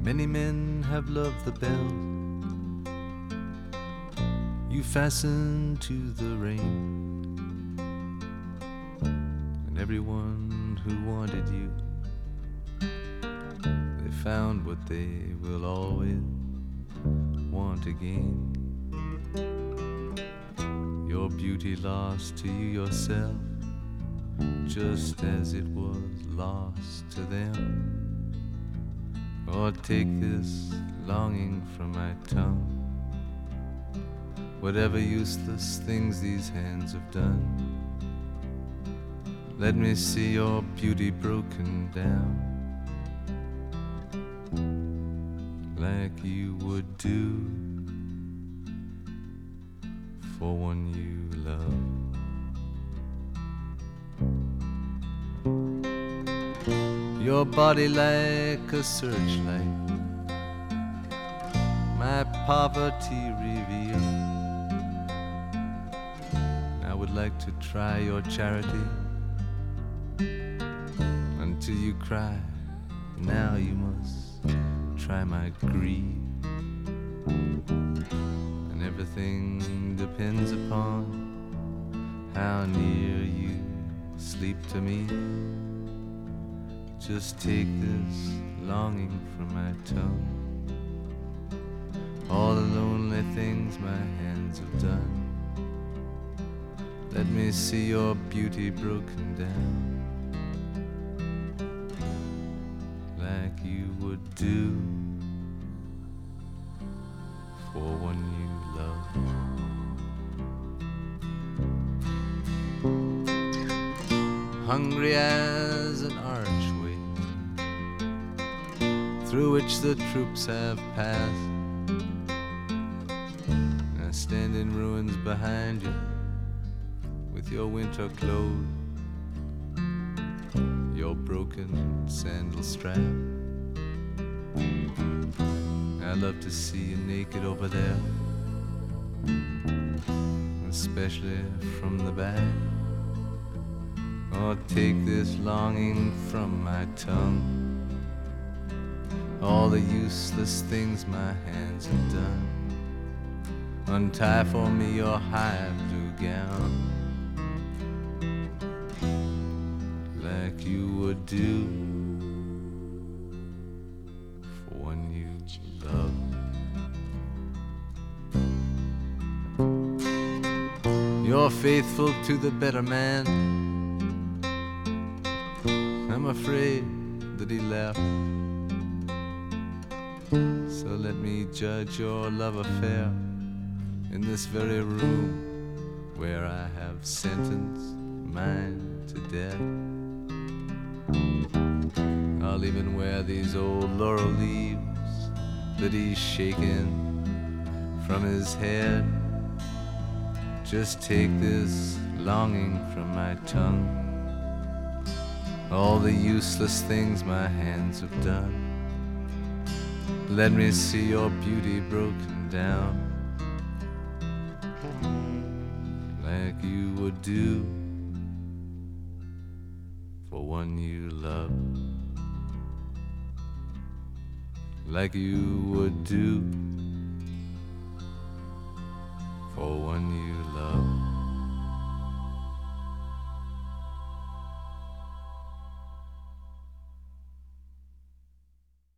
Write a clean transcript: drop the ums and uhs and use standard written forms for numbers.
Many men have loved the bell you fastened to the rain, and everyone who wanted you, they found what they will always want again. Your beauty lost to you yourself, just as it was lost to them. Or take this longing from my tongue, whatever useless things these hands have done. Let me see your beauty broken down, like you would do for one you love. Your body like a searchlight, my poverty revealed. I would like to try your charity until you cry. Now you must try my greed, and everything depends upon how near you sleep to me. Just take this longing from my tongue, all the lonely things my hands have done. Let me see your beauty broken down, like you would do for one you love. Hungry as an archway through which the troops have passed, I stand in ruins behind you with your winter clothes, your broken sandal strap. I love to see you naked over there, especially from the back. Or take this longing from my tongue, all the useless things my hands have done. Untie for me your high blue gown, like you would do for one you love. You're faithful to the better man, I'm afraid that he left. So let me judge your love affair in this very room where I have sentenced mine to death. I'll even wear these old laurel leaves that he's shaken from his head. Just take this longing from my tongue, all the useless things my hands have done. Let me see your beauty broken down, like you would do for one you love, like you would do for one you